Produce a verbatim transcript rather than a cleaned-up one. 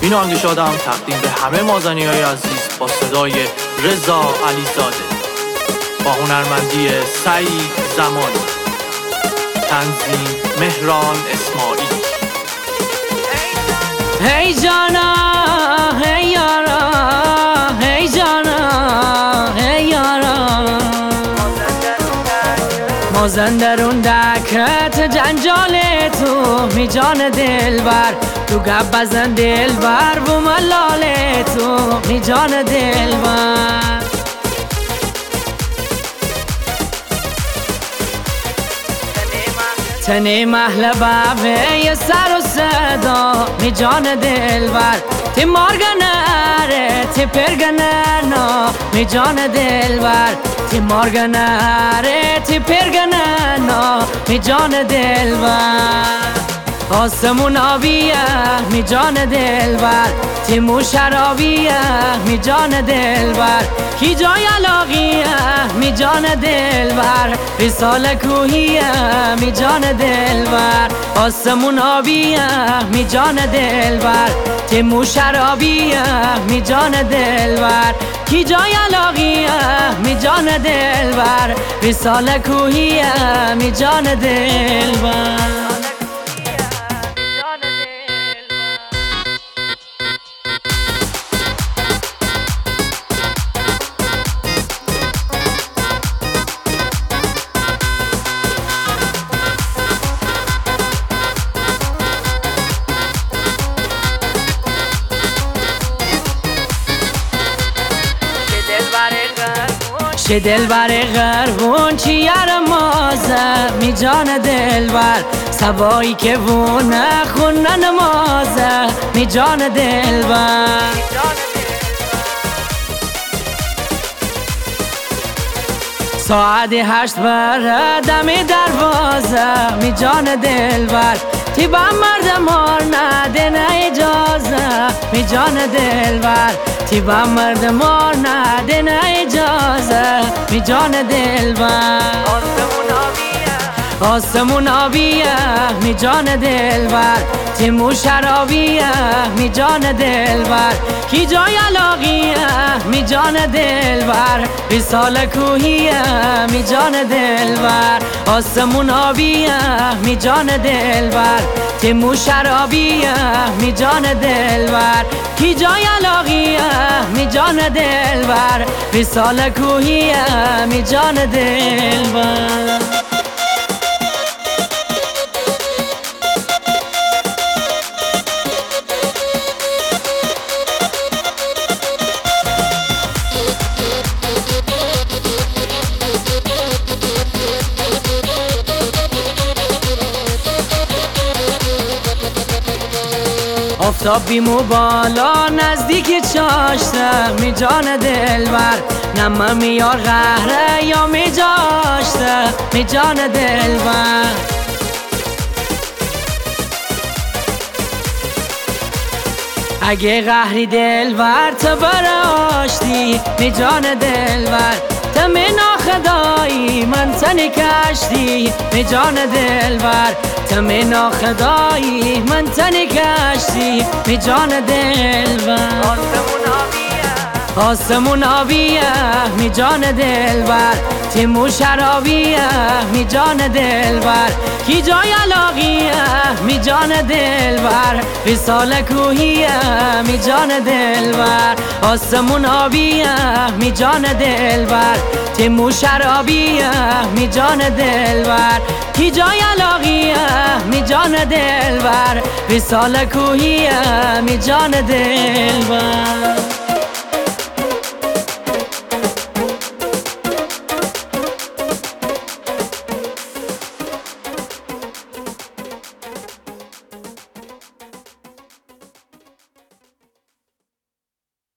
این آهنگ شادم تقدیم به همه مازنی‌های عزیز با صدای رضا علیزاده، با هنرمندی سعید زمانی، تنظیم مهران اسماعیل. هی جانا هی یارا هی جانا هی یارا مازن درون دکت جنجال تو می جان دلبر تو گب بزن دلبر و ملال تو می جان دلبر تنی محل بابه یه سر و صدا می جان دلبر تی مارگنره تی پرگننا می جان دلبر تی مارگنره تی پرگننا می جان دلبر آسمون آبیه می جان دلبر تی موشرابیه می جان دلبر کی جای علاقیه می جان دلبر رسال کوهیه می جان دلبر آسمون آبیه می جان دلبر تی موشرابیه می جان دلبر کی جای علاقیه می جان دلبر رسال کوهیه می جان دلبر. چه دلبر غربون چی یار مازه می جان دلبر سوایی که وونه خونه نمازه می جان دلبر ساعت هشت بره دم دروازه می جان دلبر تی با مردمار نده نه اجازه می جان دلبر تی با مردمار نده نه اجازه می جان دلبر آسمون آبیه می جان دلبر تی موشرابیه می جان دلبر کی جای علاقیه می جان دلبر رسال کوهیه می جان دلبر آسمون آبیه می جان دلبر تی موشرابیه می جان دلبر کی جای علاقیه می جان دلبر رسال کوهیه می جان دلبر. آفتاب بیمو بالا نزدیک چاشته می جان دلبر نمه میار قهره یا می جاشته می جان دلبر اگه قهری دلبر تا براشتی می جان دلبر تم ناخدایی من تنی کشتی می جان دلبر تم ناخدایی من تنی کشتی می جان دلبر آسمون آبیه می جان دلبر تی موشرابیه می جان دلبر کی جای علاقیه می جان دلبر رسال کوهیه می جان دلبر آسمون آبیه می جان دلبر تی موشرابیه می جان دلبر کی جای علاقیه می جان دلبر رسال کوهیه می جان دلبر.